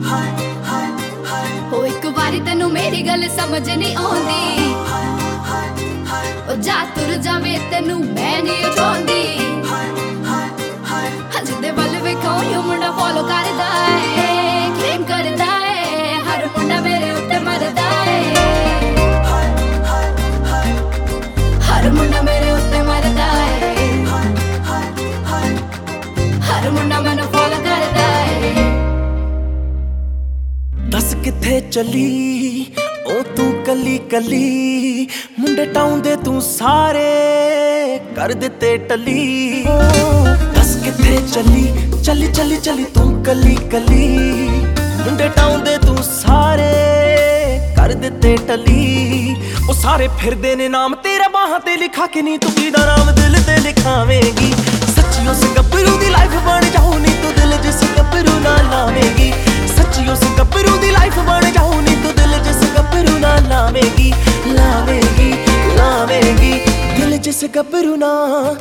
हो एक बारी तेनू मेरी गल समझ नहीं आउंदी, ओ जा तुर जावे तेनू मैं नहीं चाहुंदी। जिदे वल वेखो यो मुंडा फॉलो करदा है, क्लेम करदा है हर मुंडा मेरे उत्ते मरदा है, हर मुंडा मेरे उत्ते मरदा है, हर मुंडा मैनू फॉलो करदा है। दस किथे चली ओ तू कली कली, मुंडे टाउन दे तू सारे कर दिते टली। दस किथे चली चली चली चली तू कली कली, मुंडे टाउन दे तू सारे कर दिते टली। ओ सारे फिरदे ने नाम तेरा बाहां ते लिखा के नी, तू कीदा नाम दिल ते लिखावेंगी। सच्ची उस गब्बरू दी लाइफ बन जाऊं नी, तू दिल जिस गब्बरू ना लावेंगी। सच्ची उस गब्बरू दी लाइफ बन जाऊं नी, तू दिल जिस गब्बरू ना लावेंगी। लावेंगी लावेंगी दिल जिस गब्बरू ना।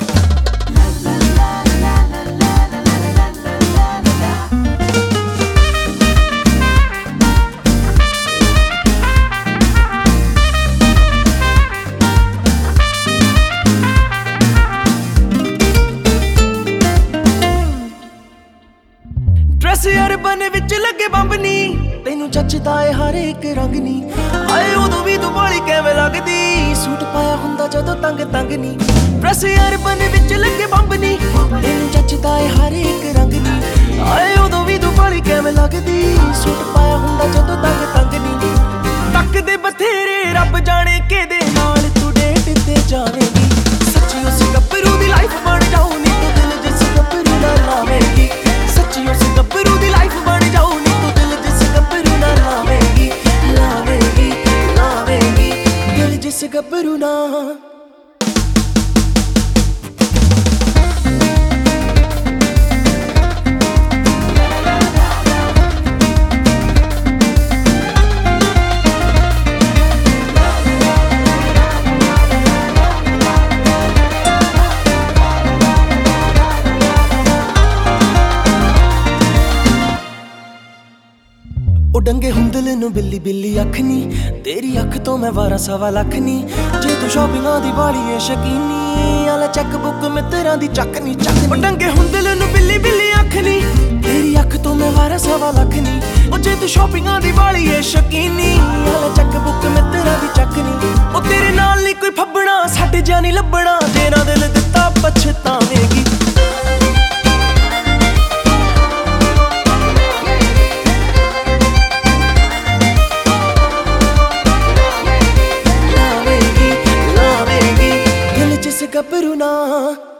ड्रेस अरबन विच लगे बंब नी, तेनू जचदा है हर एक रंग नी। आए उदों भी तू बाली कैवें लगदी, सूट पाया हुंदा जदों तंग तंग नी। ड्रेस अरबन विच लगे बंब नी, तेनू जचदा है हर एक रंग नी। आए उदों भी तू बाली कैवें लगदी, सूट पाया हुंदा जदों तंग तंग नी। तकदे बथेरे रब जाने केदे नाल तू डेट ते जावेंगी। सच्ची उस गब्बरू दी लाइफ बन जाऊं नी, तू दिल जिस गब्बरू नाल लावेंगी। सच्ची उस गब्बरू दी लाइफ बन जाऊं नी, तू दिल जिस गब्बरू ना लावेंगी। लावेंगी लावेंगी दिल जिस गब्बरू ना। ओ डंगे हुंदल नू बिल्ली बिल्ली अख नी, तेरी अख तो मैं 12 लाख नी। जे तू शॉपिंगां दी बाली है शकीनी, आला चेक बुक मित्तरां दी चक नी चक। ओ डंगे हुंदल नू बिल्ली बिल्ली अख नी, तेरी अख तो मैं 12 लाख नी। ओ जे तू शॉपिंगां दी बाली है शकीनी, आला चेक बुक मित्तरां दी चक नी। ओ तेरे नाल नी कोई फब्बना, साडे जा नी लब्बना, तेरा दिल दित्ता पछतावेंगी। गब्बरू ना।